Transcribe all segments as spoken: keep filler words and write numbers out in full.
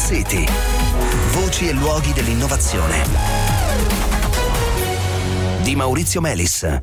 City. Voci e luoghi dell'innovazione. Di Maurizio Melis.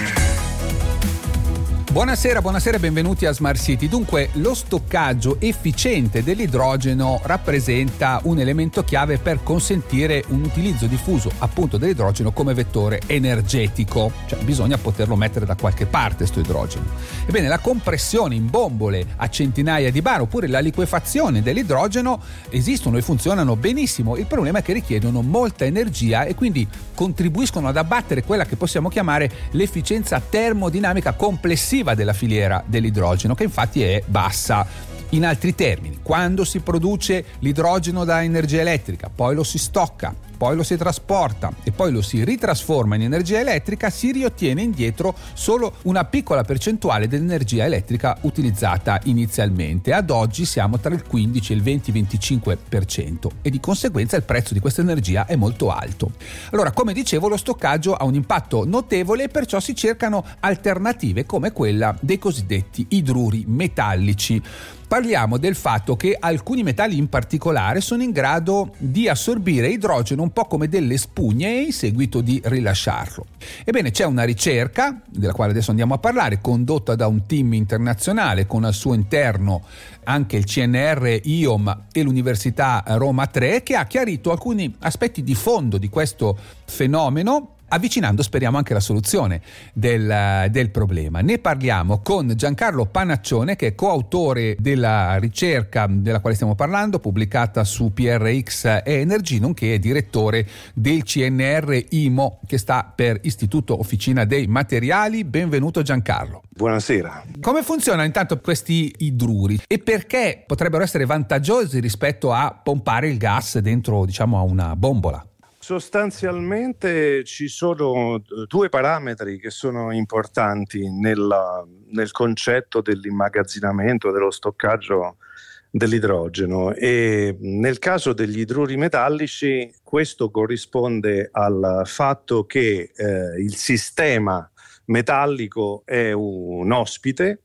Buonasera, buonasera e benvenuti a Smart City. Dunque, lo stoccaggio efficiente dell'idrogeno rappresenta un elemento chiave per consentire un utilizzo diffuso appunto dell'idrogeno come vettore energetico, cioè bisogna poterlo mettere da qualche parte sto idrogeno. Ebbene, la compressione in bombole a centinaia di bar oppure la liquefazione dell'idrogeno esistono e funzionano benissimo. Il problema è che richiedono molta energia e quindi contribuiscono ad abbattere quella che possiamo chiamare l'efficienza termodinamica complessiva della filiera dell'idrogeno, che infatti è bassa. In altri termini, quando si produce l'idrogeno da energia elettrica, poi lo si stocca, poi lo si trasporta e poi lo si ritrasforma in energia elettrica, si riottiene indietro solo una piccola percentuale dell'energia elettrica utilizzata inizialmente. Ad oggi siamo tra il quindici e il venti venticinque per cento e di conseguenza il prezzo di questa energia è molto alto. Allora, come dicevo, lo stoccaggio ha un impatto notevole e perciò si cercano alternative come quella dei cosiddetti idruri metallici. Parliamo del fatto che alcuni metalli in particolare sono in grado di assorbire idrogeno un po' come delle spugne e in seguito di rilasciarlo. Ebbene, c'è una ricerca, della quale adesso andiamo a parlare, condotta da un team internazionale con al suo interno anche il C N R I O M e l'Università Roma tre, che ha chiarito alcuni aspetti di fondo di questo fenomeno, avvicinando, speriamo, anche la soluzione del, del problema. Ne parliamo con Giancarlo Panaccione, che è coautore della ricerca della quale stiamo parlando, pubblicata su P R X Energy, nonché è direttore del C N R I M O, che sta per Istituto Officina dei Materiali. Benvenuto Giancarlo. Buonasera. Come funzionano intanto questi idruri e perché potrebbero essere vantaggiosi rispetto a pompare il gas dentro, diciamo, a una bombola? Sostanzialmente ci sono due parametri che sono importanti nella, nel concetto dell'immagazzinamento, dello stoccaggio dell'idrogeno, e nel caso degli idruri metallici questo corrisponde al fatto che eh, il sistema metallico è un ospite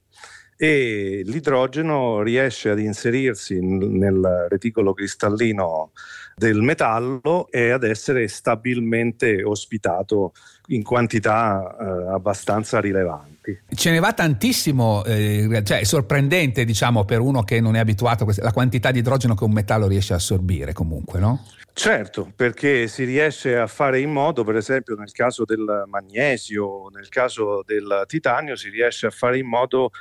e l'idrogeno riesce ad inserirsi nel reticolo cristallino del metallo e ad essere stabilmente ospitato in quantità eh, abbastanza rilevanti. Ce ne va tantissimo, eh, cioè è sorprendente, diciamo, per uno che non è abituato a questa, la quantità di idrogeno che un metallo riesce a assorbire comunque, no? Certo, perché si riesce a fare in modo, per esempio nel caso del magnesio, nel caso del titanio, si riesce a fare in modo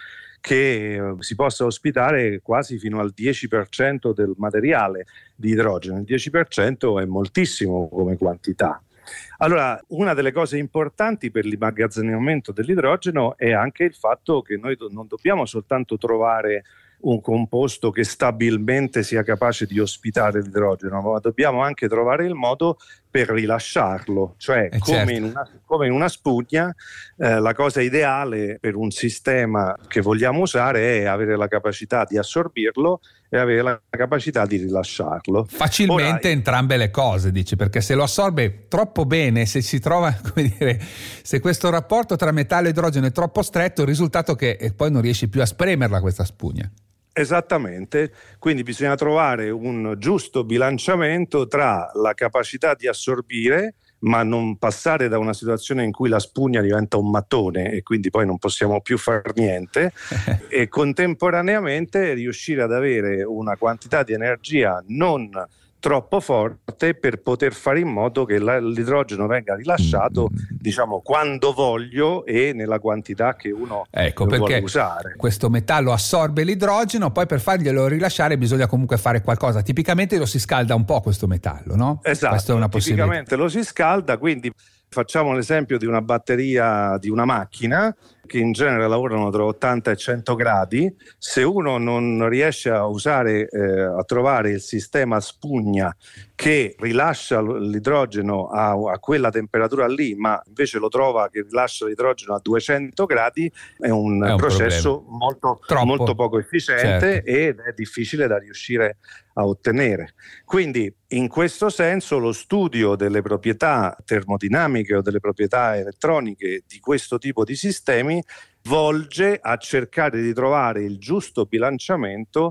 che si possa ospitare quasi fino al dieci per cento del materiale di idrogeno. Il dieci per cento è moltissimo come quantità. Allora, una delle cose importanti per l'immagazzinamento dell'idrogeno è anche il fatto che noi do- non dobbiamo soltanto trovare un composto che stabilmente sia capace di ospitare l'idrogeno, ma dobbiamo anche trovare il modo per rilasciarlo, cioè eh come, certo. in una, come in una spugna. Eh, la cosa ideale per un sistema che vogliamo usare è avere la capacità di assorbirlo e avere la capacità di rilasciarlo. Facilmente Ora, entrambe le cose, dici, perché se lo assorbe troppo bene, se si trova, come dire, se questo rapporto tra metallo e idrogeno è troppo stretto, il risultato è che poi non riesci più a spremerla questa spugna. Esattamente, quindi bisogna trovare un giusto bilanciamento tra la capacità di assorbire ma non passare da una situazione in cui la spugna diventa un mattone e quindi poi non possiamo più far niente e contemporaneamente riuscire ad avere una quantità di energia non troppo forte per poter fare in modo che la, l'idrogeno venga rilasciato, diciamo, quando voglio e nella quantità che uno ecco, vuole perché usare. Questo metallo assorbe l'idrogeno, poi per farglielo rilasciare bisogna comunque fare qualcosa. Tipicamente lo si scalda un po' questo metallo, no? Esatto, Questa è una tipicamente lo si scalda, quindi facciamo l'esempio di una batteria di una macchina che in genere lavorano tra ottanta e cento gradi. Se uno non riesce a usare, eh, a trovare il sistema spugna che rilascia l'idrogeno a, a quella temperatura lì, ma invece lo trova che rilascia l'idrogeno a duecento gradi, è un, è un processo molto, molto poco efficiente, certo, ed è difficile da riuscire a ottenere. Quindi in questo senso lo studio delle proprietà termodinamiche o delle proprietà elettroniche di questo tipo di sistemi volge a cercare di trovare il giusto bilanciamento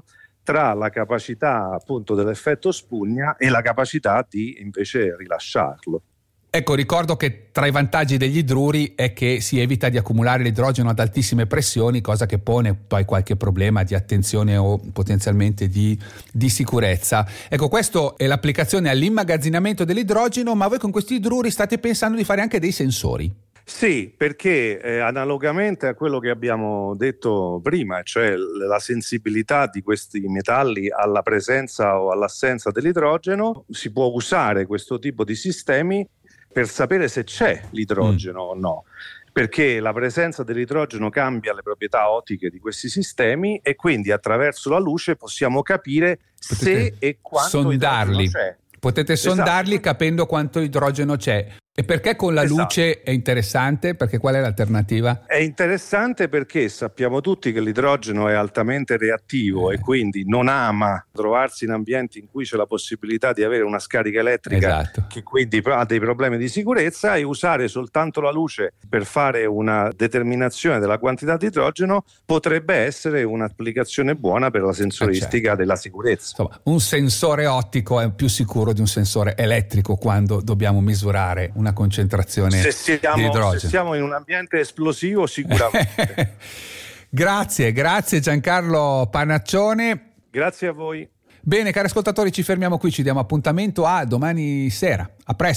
tra la capacità appunto dell'effetto spugna e la capacità di invece rilasciarlo. Ecco, ricordo che tra i vantaggi degli idruri è che si evita di accumulare l'idrogeno ad altissime pressioni, cosa che pone poi qualche problema di attenzione o potenzialmente di, di sicurezza. Ecco, questa è l'applicazione all'immagazzinamento dell'idrogeno, ma voi con questi idruri state pensando di fare anche dei sensori? Sì, perché eh, analogamente a quello che abbiamo detto prima, cioè la sensibilità di questi metalli alla presenza o all'assenza dell'idrogeno, si può usare questo tipo di sistemi per sapere se c'è l'idrogeno mm. o no, perché la presenza dell'idrogeno cambia le proprietà ottiche di questi sistemi e quindi attraverso la luce possiamo capire Potete se e quanto sondarli. idrogeno c'è. Potete sondarli esatto. capendo quanto idrogeno c'è. E perché con la esatto. luce è interessante? Perché qual è l'alternativa? È interessante perché sappiamo tutti che l'idrogeno è altamente reattivo eh. e quindi non ama trovarsi in ambienti in cui c'è la possibilità di avere una scarica elettrica esatto. che quindi ha dei problemi di sicurezza, e usare soltanto la luce per fare una determinazione della quantità di idrogeno potrebbe essere un'applicazione buona per la sensoristica eh certo. della sicurezza. Insomma, un sensore ottico è più sicuro di un sensore elettrico quando dobbiamo misurare una concentrazione se siamo, di idrogeno. Se siamo in un ambiente esplosivo sicuramente. Grazie, grazie Giancarlo Panaccione. Grazie a voi. Bene, cari ascoltatori, ci fermiamo qui, ci diamo appuntamento a domani sera. A presto.